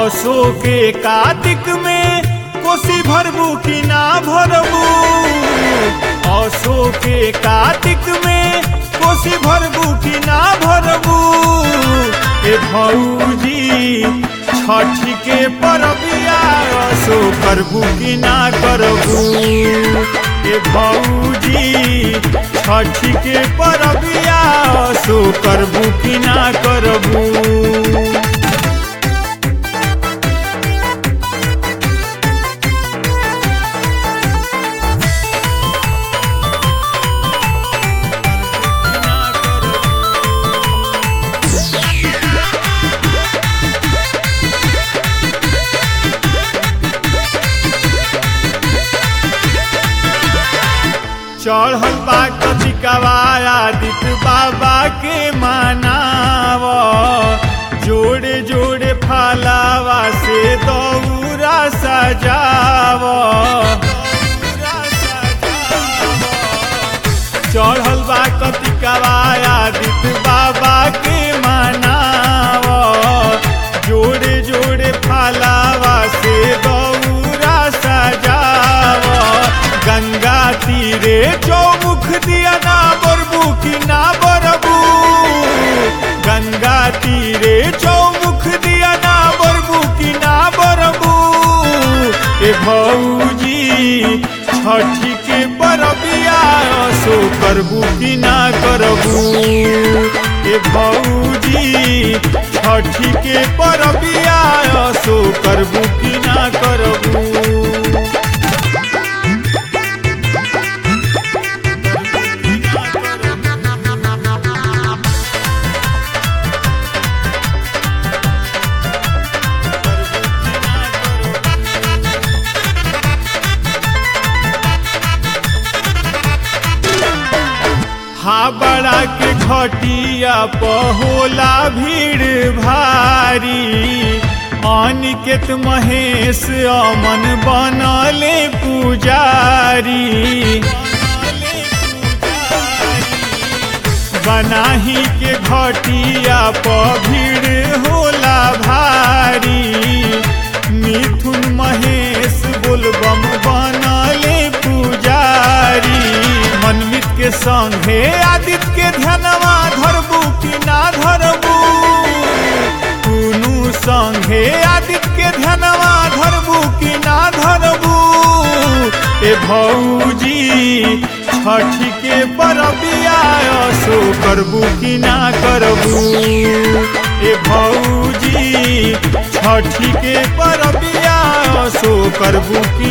असो के कार्तिक में कोसी भरबू की ना भरबू, असो के कार्तिक में कोसी भरबू की ना भरबू। ए भौजी छठ के परबिया असो करबू की ना करबू। ए भौजी छठ के परबिया असो करबू की ना करबू। चढ़ल बा कतिकवा आदित्य बाबा के मनाव, जोड़े जोड़े फलावा से दौरा सजाव। चढ़ल बा कतिकवा आदित्य बाबा के मनाव, जोड़े जोड़े फलावा से दौरा सजाव। गंगा तीरे चौमुख दिया ना बरबू की ना बरबू, गंगा तीरे चौमुख दिया ना बरबू की ना बरबू। ए भौजी छठ के परबिया असो करबू की ना करबू। ए भौजी छठ के परबिया असो करबू की ना करबू। हावड़ा के घटिया पहोला भीड़ भारी, अनिकेत महेश अमन बनले पुजारी। बनाही के घटिया प भीड़ होला भारी, मिथुन महेश बोलबम बनले पुजारी। मनमित के संगे आदित्य के ध्यानवा धरबू की ना धरबू, दुनू संगे आदित्य के ध्यानवा धरबू की ना धरबू। ए भौजी छठ के परबिया असो करबू की ना करबू। ए भौजी छठ के परबिया असो करबू की